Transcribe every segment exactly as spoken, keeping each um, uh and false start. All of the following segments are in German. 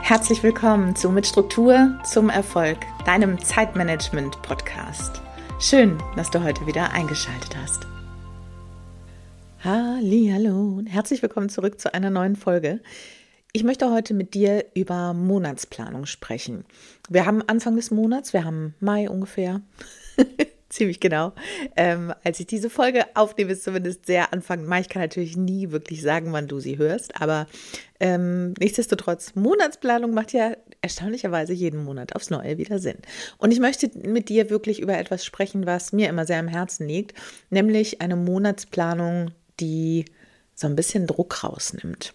Herzlich willkommen zu Mit Struktur zum Erfolg, deinem Zeitmanagement-Podcast. Schön, dass du heute wieder eingeschaltet hast. Hallihallo und herzlich willkommen zurück zu einer neuen Folge. Ich möchte heute mit dir über Monatsplanung sprechen. Wir haben Anfang des Monats, wir haben Mai ungefähr, ziemlich genau. Ähm, als ich diese Folge aufnehme, ist zumindest sehr Anfang Mai. Ich kann natürlich nie wirklich sagen, wann du sie hörst, aber ähm, nichtsdestotrotz, Monatsplanung macht ja erstaunlicherweise jeden Monat aufs Neue wieder Sinn. Und ich möchte mit dir wirklich über etwas sprechen, was mir immer sehr am Herzen liegt, nämlich eine Monatsplanung, die so ein bisschen Druck rausnimmt.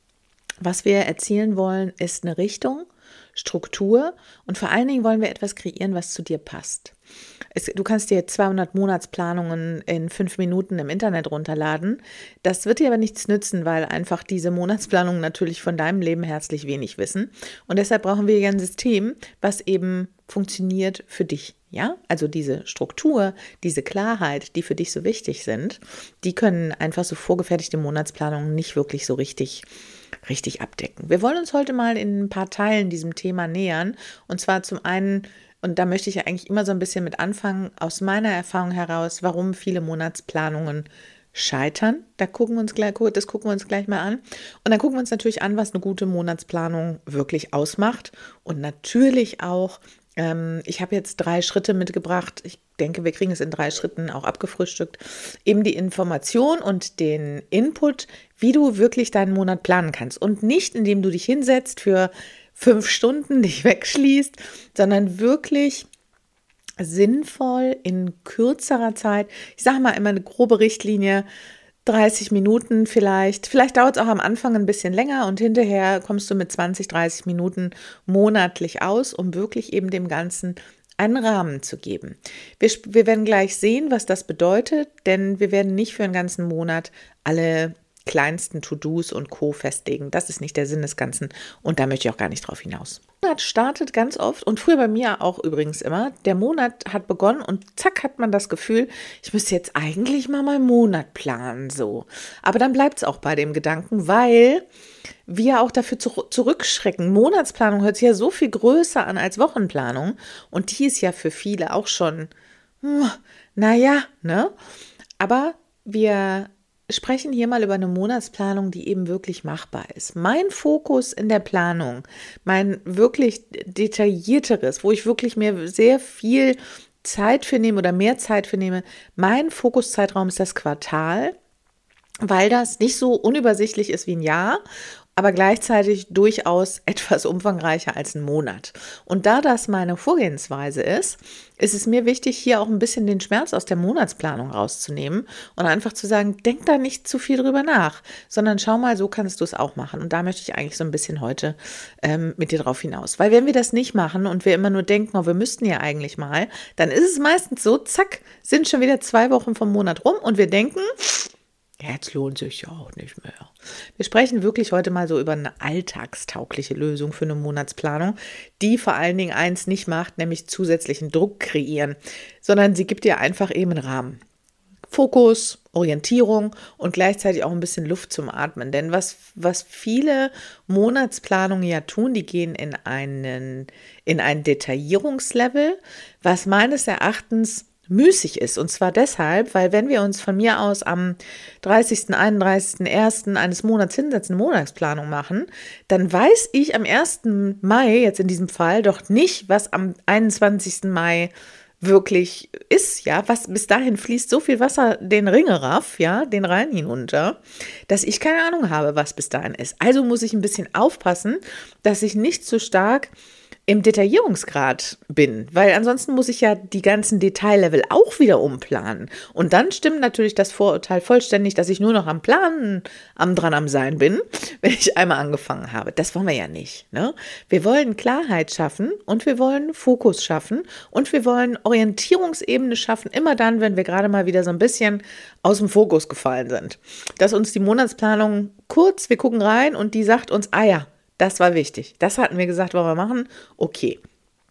Was wir erzielen wollen, ist eine Richtung, Struktur und vor allen Dingen wollen wir etwas kreieren, was zu dir passt. Es, du kannst dir zweihundert Monatsplanungen in fünf Minuten im Internet runterladen. Das wird dir aber nichts nützen, weil einfach diese Monatsplanungen natürlich von deinem Leben herzlich wenig wissen. Und deshalb brauchen wir ja ein System, was eben funktioniert für dich. Ja, also diese Struktur, diese Klarheit, die für dich so wichtig sind, die können einfach so vorgefertigte Monatsplanungen nicht wirklich so richtig richtig abdecken. Wir wollen uns heute mal in ein paar Teilen diesem Thema nähern. Und zwar zum einen, und da möchte ich ja eigentlich immer so ein bisschen mit anfangen, aus meiner Erfahrung heraus, warum viele Monatsplanungen scheitern. Da gucken wir uns gleich, das gucken wir uns gleich mal an. Und dann gucken wir uns natürlich an, was eine gute Monatsplanung wirklich ausmacht. Und natürlich auch, ähm, ich habe jetzt drei Schritte mitgebracht. Ich denke, wir kriegen es in drei Schritten auch abgefrühstückt. Eben die Information und den Input, wie du wirklich deinen Monat planen kannst. Und nicht, indem du dich hinsetzt für fünf Stunden, dich wegschließt, sondern wirklich sinnvoll in kürzerer Zeit. Ich sage mal immer eine grobe Richtlinie, dreißig Minuten vielleicht. Vielleicht dauert es auch am Anfang ein bisschen länger und hinterher kommst du mit zwanzig, dreißig Minuten monatlich aus, um wirklich eben dem Ganzen einen Rahmen zu geben. Wir, wir werden gleich sehen, was das bedeutet, denn wir werden nicht für einen ganzen Monat alle kleinsten To-Dos und Co. festlegen. Das ist nicht der Sinn des Ganzen und da möchte ich auch gar nicht drauf hinaus. Der Monat startet ganz oft und früher bei mir auch übrigens immer. Der Monat hat begonnen und zack hat man das Gefühl, ich müsste jetzt eigentlich mal meinen Monat planen, so. Aber dann bleibt es auch bei dem Gedanken, weil wir auch dafür zu, zurückschrecken. Monatsplanung hört sich ja so viel größer an als Wochenplanung und die ist ja für viele auch schon, hm, naja, ne? Aber wir sprechen hier mal über eine Monatsplanung, die eben wirklich machbar ist. Mein Fokus in der Planung, mein wirklich detaillierteres, wo ich wirklich mir sehr viel Zeit für nehme oder mehr Zeit für nehme, mein Fokuszeitraum ist das Quartal, weil das nicht so unübersichtlich ist wie ein Jahr, aber gleichzeitig durchaus etwas umfangreicher als ein Monat. Und da das meine Vorgehensweise ist, ist es mir wichtig, hier auch ein bisschen den Schmerz aus der Monatsplanung rauszunehmen und einfach zu sagen, denk da nicht zu viel drüber nach, sondern schau mal, so kannst du es auch machen. Und da möchte ich eigentlich so ein bisschen heute ähm, mit dir drauf hinaus. Weil wenn wir das nicht machen und wir immer nur denken, oh, wir müssten ja eigentlich mal, dann ist es meistens so, zack, sind schon wieder zwei Wochen vom Monat rum und wir denken, jetzt lohnt sich ja auch nicht mehr. Wir sprechen wirklich heute mal so über eine alltagstaugliche Lösung für eine Monatsplanung, die vor allen Dingen eins nicht macht, nämlich zusätzlichen Druck kreieren, sondern sie gibt dir einfach eben einen Rahmen. Fokus, Orientierung und gleichzeitig auch ein bisschen Luft zum Atmen. Denn was, was viele Monatsplanungen ja tun, die gehen in einen, in ein Detaillierungslevel, was meines Erachtens müßig ist. Und zwar deshalb, weil wenn wir uns von mir aus am dreißigsten, einunddreißigsten, ersten eines Monats hinsetzen, eine Monatsplanung machen, dann weiß ich am ersten Mai, jetzt in diesem Fall, doch nicht, was am einundzwanzigsten Mai wirklich ist, ja, was bis dahin fließt so viel Wasser den Ringeraff, ja, den Rhein hinunter, dass ich keine Ahnung habe, was bis dahin ist. Also muss ich ein bisschen aufpassen, dass ich nicht zu stark im Detaillierungsgrad bin, weil ansonsten muss ich ja die ganzen Detaillevel auch wieder umplanen. Und dann stimmt natürlich das Vorurteil vollständig, dass ich nur noch am Planen, am dran am Sein bin, wenn ich einmal angefangen habe. Das wollen wir ja nicht, ne? Wir wollen Klarheit schaffen und wir wollen Fokus schaffen und wir wollen Orientierungsebene schaffen, immer dann, wenn wir gerade mal wieder so ein bisschen aus dem Fokus gefallen sind. Dass uns die Monatsplanung kurz, wir gucken rein und die sagt uns, ah ja, das war wichtig. Das hatten wir gesagt, wollen wir machen. Okay.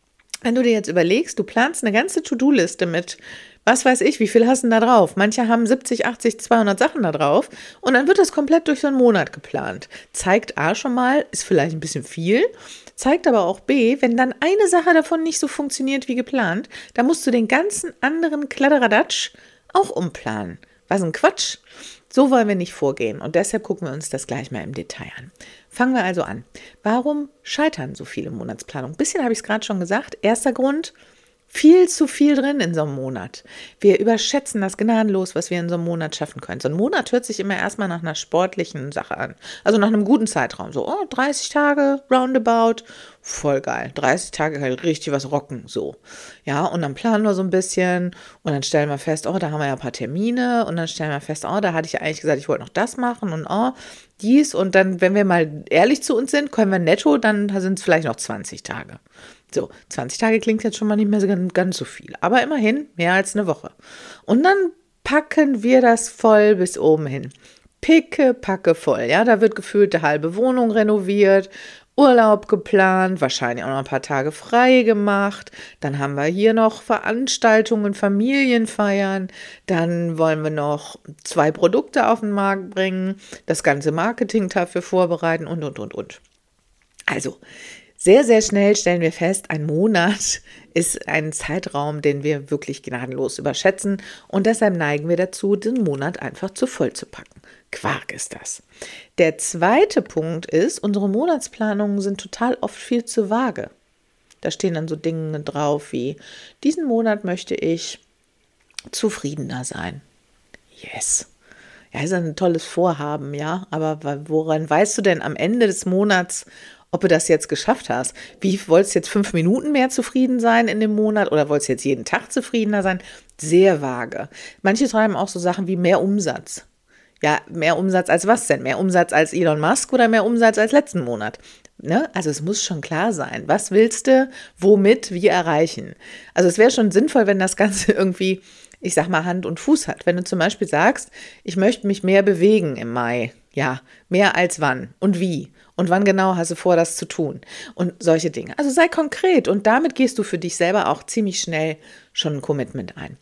Wenn du dir jetzt überlegst, du planst eine ganze To-Do-Liste mit, was weiß ich, wie viel hast du denn da drauf? Manche haben siebzig, achtzig, zweihundert Sachen da drauf und dann wird das komplett durch so einen Monat geplant. Zeigt A schon mal, ist vielleicht ein bisschen viel, zeigt aber auch B, wenn dann eine Sache davon nicht so funktioniert wie geplant, dann musst du den ganzen anderen Kladderadatsch auch umplanen. Was ein Quatsch. So wollen wir nicht vorgehen und deshalb gucken wir uns das gleich mal im Detail an. Fangen wir also an. Warum scheitern so viele Monatsplanungen? Ein bisschen habe ich es gerade schon gesagt. Erster Grund, viel zu viel drin in so einem Monat. Wir überschätzen das gnadenlos, was wir in so einem Monat schaffen können. So ein Monat hört sich immer erstmal nach einer sportlichen Sache an. Also nach einem guten Zeitraum. So, oh, dreißig Tage, roundabout, voll geil. dreißig Tage kann ich richtig was rocken, so. Ja, und dann planen wir so ein bisschen und dann stellen wir fest, oh, da haben wir ja ein paar Termine und dann stellen wir fest, oh, da hatte ich ja eigentlich gesagt, ich wollte noch das machen und oh, dies. Und dann, wenn wir mal ehrlich zu uns sind, können wir netto, dann sind es vielleicht noch zwanzig Tage. So, zwanzig Tage klingt jetzt schon mal nicht mehr so ganz, ganz so viel, aber immerhin mehr als eine Woche. Und dann packen wir das voll bis oben hin. Picke, packe voll, ja, da wird gefühlt eine halbe Wohnung renoviert, Urlaub geplant, wahrscheinlich auch noch ein paar Tage frei gemacht. Dann haben wir hier noch Veranstaltungen, Familienfeiern. Dann wollen wir noch zwei Produkte auf den Markt bringen, das ganze Marketing dafür vorbereiten und, und, und, und. Also, sehr, sehr schnell stellen wir fest, ein Monat ist ein Zeitraum, den wir wirklich gnadenlos überschätzen und deshalb neigen wir dazu, den Monat einfach zu voll zu packen. Quark ist das. Der zweite Punkt ist, unsere Monatsplanungen sind total oft viel zu vage. Da stehen dann so Dinge drauf wie, diesen Monat möchte ich zufriedener sein. Yes. Ja, ist ein tolles Vorhaben, ja, aber woran weißt du denn am Ende des Monats, ob du das jetzt geschafft hast? Wie, wolltest du jetzt fünf Minuten mehr zufrieden sein in dem Monat oder wolltest du jetzt jeden Tag zufriedener sein? Sehr vage. Manche schreiben auch so Sachen wie mehr Umsatz. Ja, mehr Umsatz als was denn? Mehr Umsatz als Elon Musk oder mehr Umsatz als letzten Monat? Ne? Also es muss schon klar sein. Was willst du, womit, wie erreichen? Also es wäre schon sinnvoll, wenn das Ganze irgendwie, ich sag mal, Hand und Fuß hat. Wenn du zum Beispiel sagst, ich möchte mich mehr bewegen im Mai. Ja, mehr als wann und wie. Und wann genau hast du vor, das zu tun? Und solche Dinge. Also sei konkret und damit gehst du für dich selber auch ziemlich schnell schon ein Commitment ein.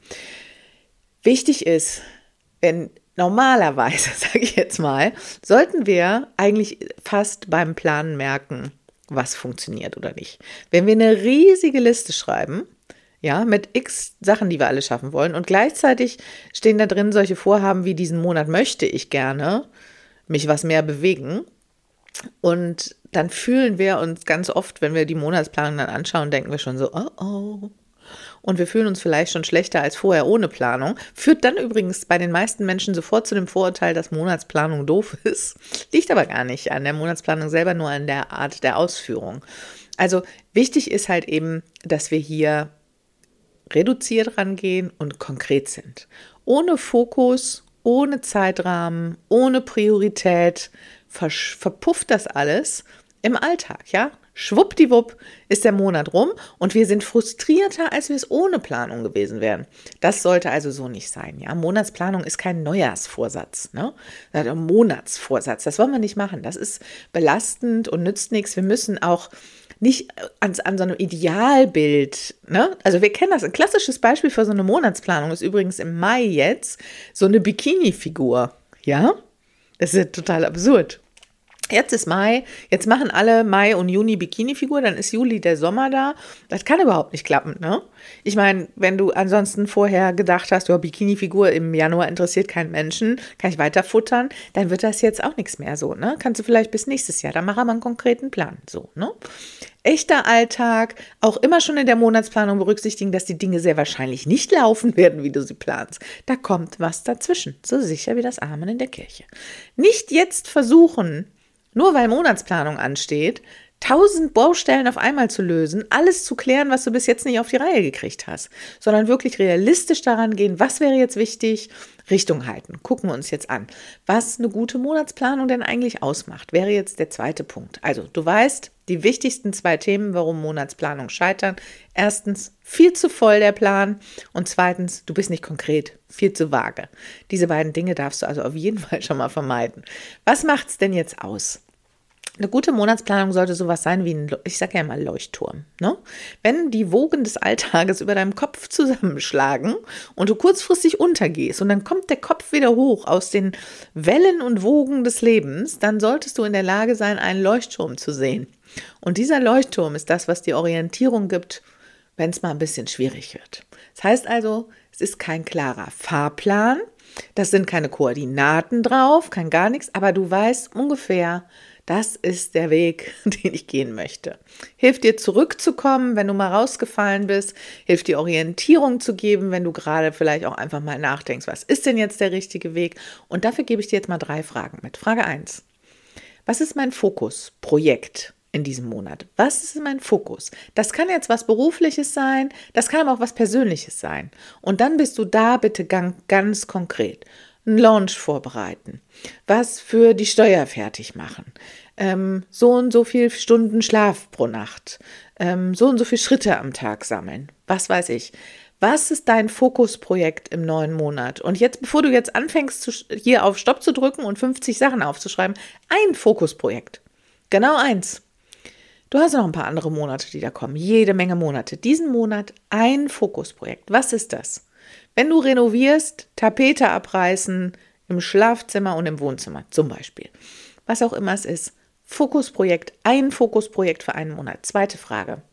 Wichtig ist, wenn normalerweise, sage ich jetzt mal, sollten wir eigentlich fast beim Planen merken, was funktioniert oder nicht. Wenn wir eine riesige Liste schreiben, ja, mit x Sachen, die wir alle schaffen wollen und gleichzeitig stehen da drin solche Vorhaben wie diesen Monat möchte ich gerne mich was mehr bewegen und dann fühlen wir uns ganz oft, wenn wir die Monatsplanung dann anschauen, denken wir schon so, oh oh. Und wir fühlen uns vielleicht schon schlechter als vorher ohne Planung. Führt dann übrigens bei den meisten Menschen sofort zu dem Vorurteil, dass Monatsplanung doof ist. Liegt aber gar nicht an der Monatsplanung selber, nur an der Art der Ausführung. Also wichtig ist halt eben, dass wir hier reduziert rangehen und konkret sind. Ohne Fokus, ohne Zeitrahmen, ohne Priorität versch- verpufft das alles im Alltag, ja? Schwuppdiwupp ist der Monat rum und wir sind frustrierter, als wir es ohne Planung gewesen wären. Das sollte also so nicht sein. Ja? Monatsplanung ist kein Neujahrsvorsatz, ne? Ein Monatsvorsatz, das wollen wir nicht machen. Das ist belastend und nützt nichts. Wir müssen auch nicht an, an so einem Idealbild, ne? Also wir kennen das. Ein klassisches Beispiel für so eine Monatsplanung ist übrigens im Mai jetzt so eine Bikini-Figur. Ja? Das ist ja total absurd. Jetzt ist Mai, jetzt machen alle Mai und Juni Bikini-Figur, dann ist Juli der Sommer da. Das kann überhaupt nicht klappen, ne? Ich meine, wenn du ansonsten vorher gedacht hast, ja, Bikini-Figur im Januar interessiert keinen Menschen, kann ich weiter futtern, dann wird das jetzt auch nichts mehr so, ne? Kannst du vielleicht bis nächstes Jahr, dann mach aber einen konkreten Plan, so, ne? Echter Alltag, auch immer schon in der Monatsplanung berücksichtigen, dass die Dinge sehr wahrscheinlich nicht laufen werden, wie du sie planst. Da kommt was dazwischen, so sicher wie das Amen in der Kirche. Nicht jetzt versuchen, nur weil Monatsplanung ansteht, tausend Baustellen auf einmal zu lösen, alles zu klären, was du bis jetzt nicht auf die Reihe gekriegt hast, sondern wirklich realistisch daran gehen, was wäre jetzt wichtig, Richtung halten. Gucken wir uns jetzt an, was eine gute Monatsplanung denn eigentlich ausmacht, wäre jetzt der zweite Punkt. Also du weißt, die wichtigsten zwei Themen, warum Monatsplanung scheitern. Erstens, viel zu voll der Plan und zweitens, du bist nicht konkret, viel zu vage. Diese beiden Dinge darfst du also auf jeden Fall schon mal vermeiden. Was macht's denn jetzt aus? Eine gute Monatsplanung sollte sowas sein wie ein, ich sage ja immer Leuchtturm. Ne? Wenn die Wogen des Alltages über deinem Kopf zusammenschlagen und du kurzfristig untergehst und dann kommt der Kopf wieder hoch aus den Wellen und Wogen des Lebens, dann solltest du in der Lage sein, einen Leuchtturm zu sehen. Und dieser Leuchtturm ist das, was die Orientierung gibt, wenn es mal ein bisschen schwierig wird. Das heißt also, es ist kein klarer Fahrplan, das sind keine Koordinaten drauf, kein gar nichts, aber du weißt ungefähr, das ist der Weg, den ich gehen möchte. Hilft dir zurückzukommen, wenn du mal rausgefallen bist. Hilft dir Orientierung zu geben, wenn du gerade vielleicht auch einfach mal nachdenkst, was ist denn jetzt der richtige Weg? Und dafür gebe ich dir jetzt mal drei Fragen mit. Frage eins. Was ist mein Fokusprojekt in diesem Monat? Was ist mein Fokus? Das kann jetzt was Berufliches sein, das kann aber auch was Persönliches sein. Und dann bist du da bitte ganz, ganz konkret. Einen Launch vorbereiten, was für die Steuer fertig machen, ähm, so und so viele Stunden Schlaf pro Nacht, ähm, so und so viele Schritte am Tag sammeln, was weiß ich. Was ist dein Fokusprojekt im neuen Monat? Und jetzt, bevor du jetzt anfängst, zu, hier auf Stopp zu drücken und fünfzig Sachen aufzuschreiben, ein Fokusprojekt, genau eins. Du hast noch ein paar andere Monate, die da kommen, jede Menge Monate. Diesen Monat ein Fokusprojekt, was ist das? Wenn du renovierst, Tapete abreißen, im Schlafzimmer und im Wohnzimmer zum Beispiel. Was auch immer es ist. Fokusprojekt, ein Fokusprojekt für einen Monat. Zweite Frage.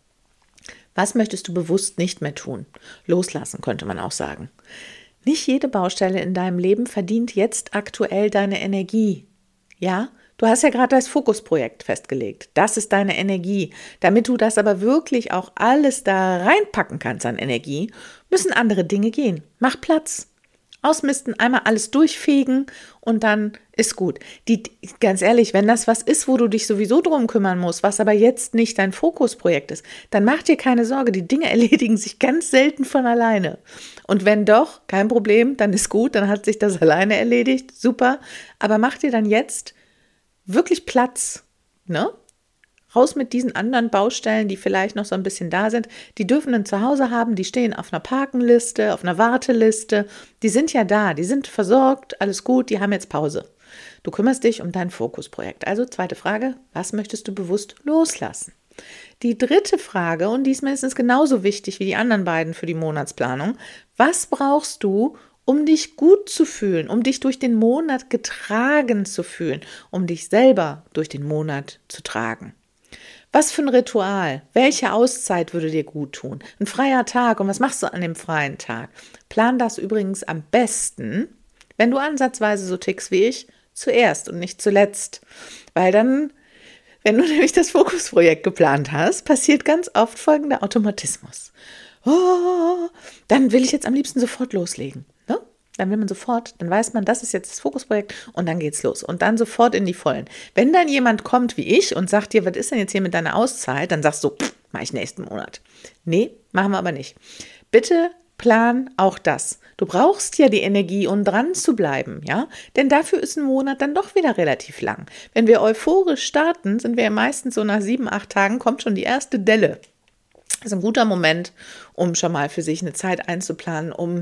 Was möchtest du bewusst nicht mehr tun? Loslassen, könnte man auch sagen. Nicht jede Baustelle in deinem Leben verdient jetzt aktuell deine Energie. Ja? Du hast ja gerade das Fokusprojekt festgelegt. Das ist deine Energie. Damit du das aber wirklich auch alles da reinpacken kannst an Energie, müssen andere Dinge gehen. Mach Platz. Ausmisten, einmal alles durchfegen und dann ist gut. Die, ganz ehrlich, wenn das was ist, wo du dich sowieso drum kümmern musst, was aber jetzt nicht dein Fokusprojekt ist, dann mach dir keine Sorge. Die Dinge erledigen sich ganz selten von alleine. Und wenn doch, kein Problem, dann ist gut, dann hat sich das alleine erledigt. Super. Aber mach dir dann jetzt wirklich Platz, ne? Raus mit diesen anderen Baustellen, die vielleicht noch so ein bisschen da sind. Die dürfen ein Zuhause haben, die stehen auf einer Parkenliste, auf einer Warteliste. Die sind ja da, die sind versorgt, alles gut, die haben jetzt Pause. Du kümmerst dich um dein Fokusprojekt. Also zweite Frage, was möchtest du bewusst loslassen? Die dritte Frage, und die ist mindestens genauso wichtig wie die anderen beiden für die Monatsplanung, was brauchst du, um dich gut zu fühlen, um dich durch den Monat getragen zu fühlen, um dich selber durch den Monat zu tragen? Was für ein Ritual? Welche Auszeit würde dir gut tun? Ein freier Tag. Und was machst du an dem freien Tag? Plan das übrigens am besten, wenn du ansatzweise so tickst wie ich, zuerst und nicht zuletzt. Weil dann, wenn du nämlich das Fokusprojekt geplant hast, passiert ganz oft folgender Automatismus. Oh, dann will ich jetzt am liebsten sofort loslegen. Ne? Dann will man sofort, dann weiß man, das ist jetzt das Fokusprojekt und dann geht's los. Und dann sofort in die Vollen. Wenn dann jemand kommt wie ich und sagt dir, was ist denn jetzt hier mit deiner Auszeit? Dann sagst du, pff, mach ich nächsten Monat. Nee, machen wir aber nicht. Bitte plan auch das. Du brauchst ja die Energie, um dran zu bleiben, ja? Denn dafür ist ein Monat dann doch wieder relativ lang. Wenn wir euphorisch starten, sind wir ja meistens so nach sieben, acht Tagen, kommt schon die erste Delle. Das ist ein guter Moment, um schon mal für sich eine Zeit einzuplanen, um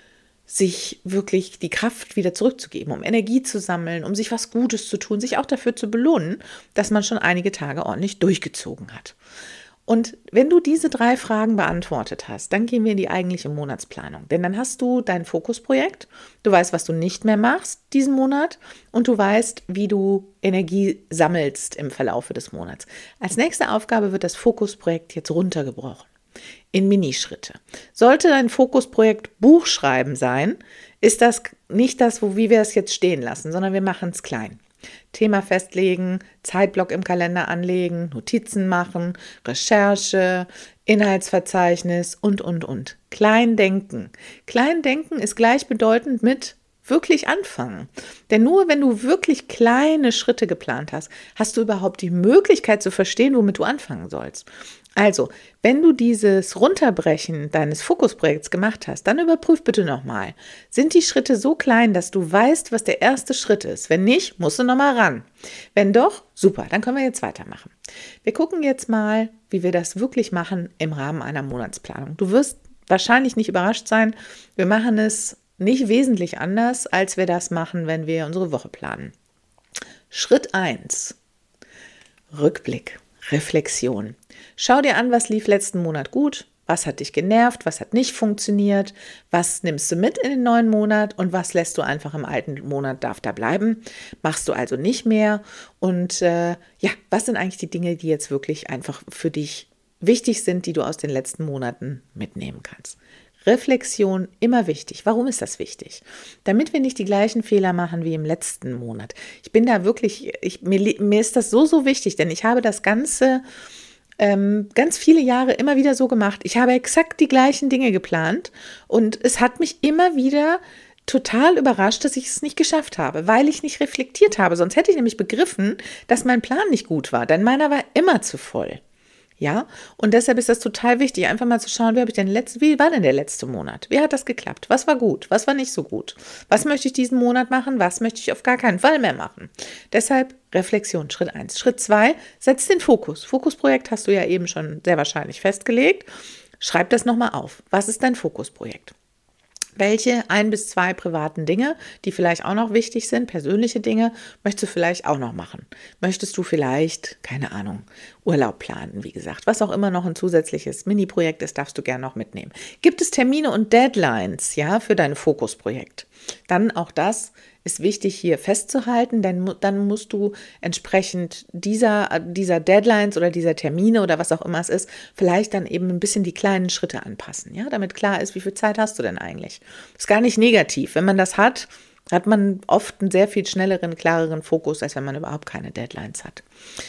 sich wirklich die Kraft wieder zurückzugeben, um Energie zu sammeln, um sich was Gutes zu tun, sich auch dafür zu belohnen, dass man schon einige Tage ordentlich durchgezogen hat. Und wenn du diese drei Fragen beantwortet hast, dann gehen wir in die eigentliche Monatsplanung. Denn dann hast du dein Fokusprojekt, du weißt, was du nicht mehr machst diesen Monat und du weißt, wie du Energie sammelst im Verlaufe des Monats. Als nächste Aufgabe wird das Fokusprojekt jetzt runtergebrochen in Minischritte. Sollte dein Fokusprojekt Buchschreiben sein, ist das nicht das, wo, wie wir es jetzt stehen lassen, sondern wir machen es klein. Thema festlegen, Zeitblock im Kalender anlegen, Notizen machen, Recherche, Inhaltsverzeichnis und, und, und. Klein denken. Klein denken ist gleichbedeutend mit wirklich anfangen. Denn nur wenn du wirklich kleine Schritte geplant hast, hast du überhaupt die Möglichkeit zu verstehen, womit du anfangen sollst. Also, wenn du dieses Runterbrechen deines Fokusprojekts gemacht hast, dann überprüf bitte nochmal. Sind die Schritte so klein, dass du weißt, was der erste Schritt ist? Wenn nicht, musst du nochmal ran. Wenn doch, super, dann können wir jetzt weitermachen. Wir gucken jetzt mal, wie wir das wirklich machen im Rahmen einer Monatsplanung. Du wirst wahrscheinlich nicht überrascht sein, wir machen es nicht wesentlich anders, als wir das machen, wenn wir unsere Woche planen. Schritt eins. Rückblick, Reflexion. Schau dir an, was lief letzten Monat gut, was hat dich genervt, was hat nicht funktioniert, was nimmst du mit in den neuen Monat und was lässt du einfach im alten Monat, darf da bleiben, machst du also nicht mehr. Und äh, ja, was sind eigentlich die Dinge, die jetzt wirklich einfach für dich wichtig sind, die du aus den letzten Monaten mitnehmen kannst. Reflexion, immer wichtig. Warum ist das wichtig? Damit wir nicht die gleichen Fehler machen wie im letzten Monat. Ich bin da wirklich, ich, mir, mir ist das so, so wichtig, denn ich habe das Ganze ähm, ganz viele Jahre immer wieder so gemacht. Ich habe exakt die gleichen Dinge geplant und es hat mich immer wieder total überrascht, dass ich es nicht geschafft habe, weil ich nicht reflektiert habe. Sonst hätte ich nämlich begriffen, dass mein Plan nicht gut war, denn meiner war immer zu voll. Ja, und deshalb ist das total wichtig, einfach mal zu schauen, wie habe ich denn letzt, wie war denn der letzte Monat? Wie hat das geklappt? Was war gut? Was war nicht so gut? Was möchte ich diesen Monat machen? Was möchte ich auf gar keinen Fall mehr machen? Deshalb Reflexion, Schritt eins. Schritt zwei, setz den Fokus. Fokusprojekt hast du ja eben schon sehr wahrscheinlich festgelegt. Schreib das nochmal auf. Was ist dein Fokusprojekt? Welche ein bis zwei privaten Dinge, die vielleicht auch noch wichtig sind, persönliche Dinge, möchtest du vielleicht auch noch machen? Möchtest du vielleicht, keine Ahnung, Urlaub planen, wie gesagt, was auch immer noch ein zusätzliches Mini-Projekt ist, darfst du gerne noch mitnehmen. Gibt es Termine und Deadlines, ja, für dein Fokusprojekt? Dann auch das ist wichtig hier festzuhalten, denn dann musst du entsprechend dieser, dieser Deadlines oder dieser Termine oder was auch immer es ist, vielleicht dann eben ein bisschen die kleinen Schritte anpassen, ja, damit klar ist, wie viel Zeit hast du denn eigentlich. Ist gar nicht negativ. Wenn man das hat, hat man oft einen sehr viel schnelleren, klareren Fokus, als wenn man überhaupt keine Deadlines hat.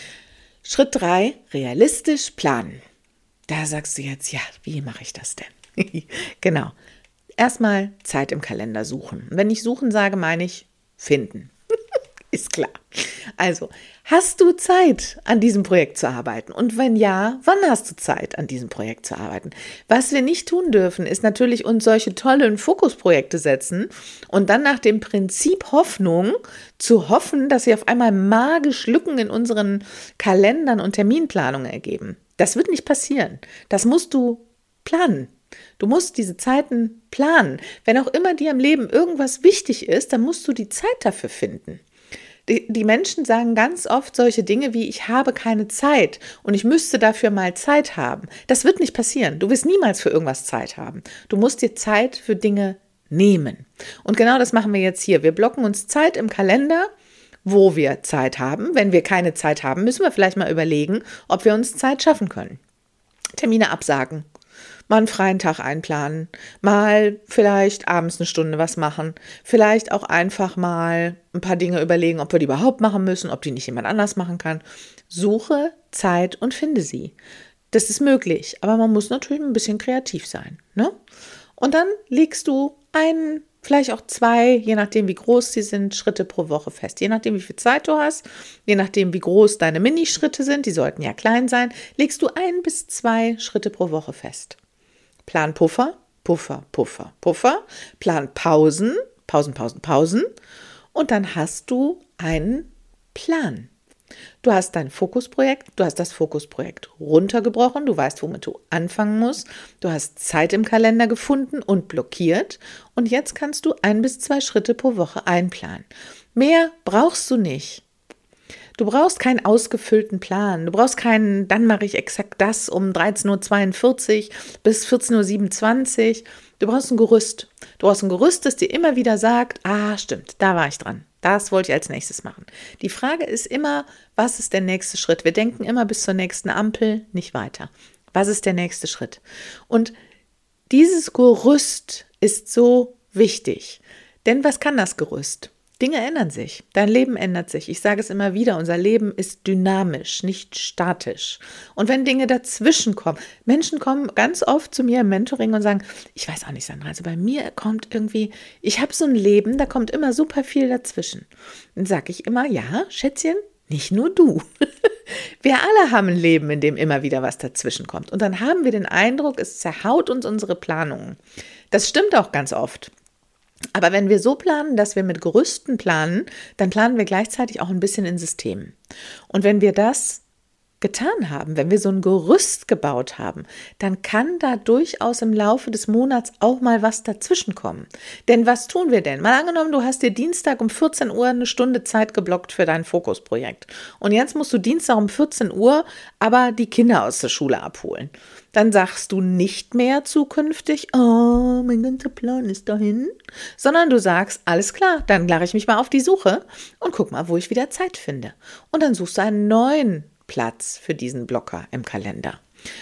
Schritt drei, realistisch planen. Da sagst du jetzt, ja, wie mache ich das denn? Genau. Erstmal Zeit im Kalender suchen. Wenn ich suchen sage, meine ich finden. Ist klar. Also, hast du Zeit, an diesem Projekt zu arbeiten? Und wenn ja, wann hast du Zeit, an diesem Projekt zu arbeiten? Was wir nicht tun dürfen, ist natürlich uns solche tollen Fokusprojekte setzen und dann nach dem Prinzip Hoffnung zu hoffen, dass sie auf einmal magisch Lücken in unseren Kalendern und Terminplanungen ergeben. Das wird nicht passieren. Das musst du planen. Du musst diese Zeiten planen. Wenn auch immer dir im Leben irgendwas wichtig ist, dann musst du die Zeit dafür finden. Die, die Menschen sagen ganz oft solche Dinge wie, ich habe keine Zeit und ich müsste dafür mal Zeit haben. Das wird nicht passieren. Du wirst niemals für irgendwas Zeit haben. Du musst dir Zeit für Dinge nehmen. Und genau das machen wir jetzt hier. Wir blocken uns Zeit im Kalender, wo wir Zeit haben. Wenn wir keine Zeit haben, müssen wir vielleicht mal überlegen, ob wir uns Zeit schaffen können. Termine absagen. Mal einen freien Tag einplanen, mal vielleicht abends eine Stunde was machen, vielleicht auch einfach mal ein paar Dinge überlegen, ob wir die überhaupt machen müssen, ob die nicht jemand anders machen kann. Suche Zeit und finde sie. Das ist möglich, aber man muss natürlich ein bisschen kreativ sein, ne? Und dann legst du einen, vielleicht auch zwei, je nachdem wie groß sie sind, Schritte pro Woche fest. Je nachdem wie viel Zeit du hast, je nachdem wie groß deine Minischritte sind, die sollten ja klein sein, legst du ein bis zwei Schritte pro Woche fest. Plan Puffer, Puffer, Puffer, Puffer, Plan Pausen, Pausen, Pausen, Pausen und dann hast du einen Plan. Du hast dein Fokusprojekt, du hast das Fokusprojekt runtergebrochen, du weißt, womit du anfangen musst, du hast Zeit im Kalender gefunden und blockiert und jetzt kannst du ein bis zwei Schritte pro Woche einplanen. Mehr brauchst du nicht. Du brauchst keinen ausgefüllten Plan. Du brauchst keinen, dann mache ich exakt das um dreizehn Uhr zweiundvierzig bis vierzehn Uhr siebenundzwanzig. Du brauchst ein Gerüst. Du brauchst ein Gerüst, das dir immer wieder sagt, ah, stimmt, da war ich dran. Das wollte ich als nächstes machen. Die Frage ist immer, was ist der nächste Schritt? Wir denken immer bis zur nächsten Ampel, nicht weiter. Was ist der nächste Schritt? Und dieses Gerüst ist so wichtig. Denn was kann das Gerüst? Dinge ändern sich, dein Leben ändert sich. Ich sage es immer wieder, unser Leben ist dynamisch, nicht statisch. Und wenn Dinge dazwischen kommen, Menschen kommen ganz oft zu mir im Mentoring und sagen, ich weiß auch nicht, Sandra, also bei mir kommt irgendwie, ich habe so ein Leben, da kommt immer super viel dazwischen. Dann sage ich immer, ja, Schätzchen, nicht nur du. Wir alle haben ein Leben, in dem immer wieder was dazwischen kommt. Und dann haben wir den Eindruck, es zerhaut uns unsere Planungen. Das stimmt auch ganz oft. Aber wenn wir so planen, dass wir mit Gerüsten planen, dann planen wir gleichzeitig auch ein bisschen in Systemen. Und wenn wir das getan haben, wenn wir so ein Gerüst gebaut haben, dann kann da durchaus im Laufe des Monats auch mal was dazwischen kommen. Denn was tun wir denn? Mal angenommen, du hast dir Dienstag um vierzehn Uhr eine Stunde Zeit geblockt für dein Fokusprojekt. Und jetzt musst du Dienstag um vierzehn Uhr aber die Kinder aus der Schule abholen. Dann sagst du nicht mehr zukünftig, oh, mein ganzer Plan ist dahin, sondern du sagst, alles klar, dann mache ich mich mal auf die Suche und guck mal, wo ich wieder Zeit finde. Und dann suchst du einen neuen Platz für diesen Blocker im Kalender.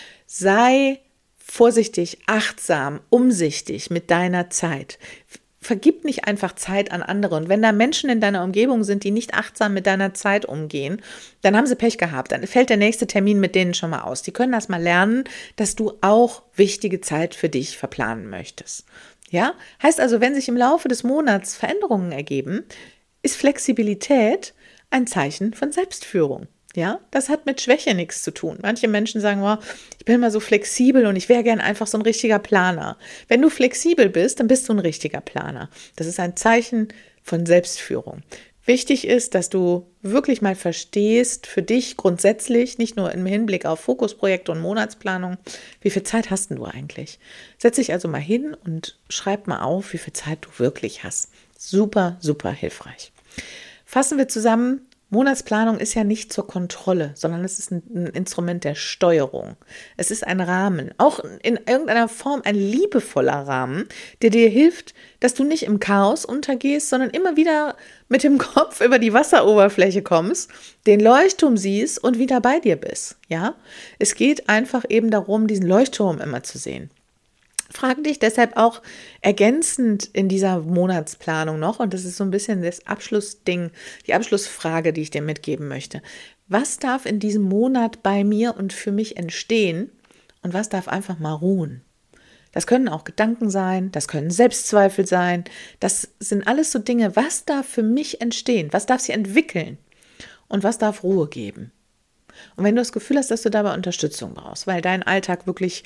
Sei vorsichtig, achtsam, umsichtig mit deiner Zeit. Vergib nicht einfach Zeit an andere. Und wenn da Menschen in deiner Umgebung sind, die nicht achtsam mit deiner Zeit umgehen, dann haben sie Pech gehabt. Dann fällt der nächste Termin mit denen schon mal aus. Die können das mal lernen, dass du auch wichtige Zeit für dich verplanen möchtest. Ja? Heißt also, wenn sich im Laufe des Monats Veränderungen ergeben, ist Flexibilität ein Zeichen von Selbstführung. Ja, das hat mit Schwäche nichts zu tun. Manche Menschen sagen, oh, ich bin immer so flexibel und ich wäre gern einfach so ein richtiger Planer. Wenn du flexibel bist, dann bist du ein richtiger Planer. Das ist ein Zeichen von Selbstführung. Wichtig ist, dass du wirklich mal verstehst, für dich grundsätzlich, nicht nur im Hinblick auf Fokusprojekte und Monatsplanung, wie viel Zeit hast du eigentlich? Setz dich also mal hin und schreib mal auf, wie viel Zeit du wirklich hast. Super, super hilfreich. Fassen wir zusammen. Monatsplanung ist ja nicht zur Kontrolle, sondern es ist ein Instrument der Steuerung. Es ist ein Rahmen, auch in irgendeiner Form ein liebevoller Rahmen, der dir hilft, dass du nicht im Chaos untergehst, sondern immer wieder mit dem Kopf über die Wasseroberfläche kommst, den Leuchtturm siehst und wieder bei dir bist. Ja? Es geht einfach eben darum, diesen Leuchtturm immer zu sehen. Frage dich deshalb auch ergänzend in dieser Monatsplanung noch, und das ist so ein bisschen das Abschlussding, die Abschlussfrage, die ich dir mitgeben möchte. Was darf in diesem Monat bei mir und für mich entstehen und was darf einfach mal ruhen? Das können auch Gedanken sein, das können Selbstzweifel sein, das sind alles so Dinge, was darf für mich entstehen, was darf sich entwickeln und was darf Ruhe geben? Und wenn du das Gefühl hast, dass du dabei Unterstützung brauchst, weil dein Alltag wirklich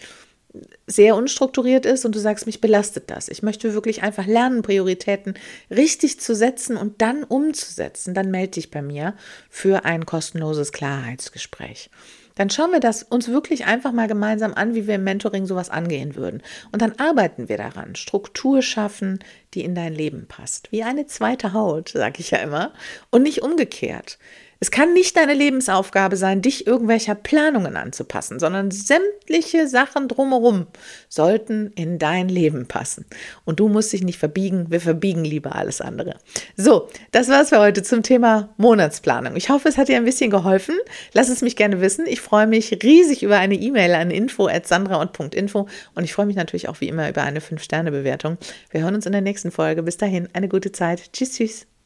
sehr unstrukturiert ist und du sagst, mich belastet das. Ich möchte wirklich einfach lernen, Prioritäten richtig zu setzen und dann umzusetzen. Dann melde dich bei mir für ein kostenloses Klarheitsgespräch. Dann schauen wir das uns wirklich einfach mal gemeinsam an, wie wir im Mentoring sowas angehen würden. Und dann arbeiten wir daran, Struktur schaffen, die in dein Leben passt. Wie eine zweite Haut, sage ich ja immer, und nicht umgekehrt. Es kann nicht deine Lebensaufgabe sein, dich irgendwelcher Planungen anzupassen, sondern sämtliche Sachen drumherum sollten in dein Leben passen. Und du musst dich nicht verbiegen, wir verbiegen lieber alles andere. So, das war's für heute zum Thema Monatsplanung. Ich hoffe, es hat dir ein bisschen geholfen. Lass es mich gerne wissen. Ich freue mich riesig über eine E-Mail an info at sandra und punkt info und ich freue mich natürlich auch wie immer über eine fünf Sterne Bewertung. Wir hören uns in der nächsten Folge. Bis dahin, eine gute Zeit. Tschüss, tschüss.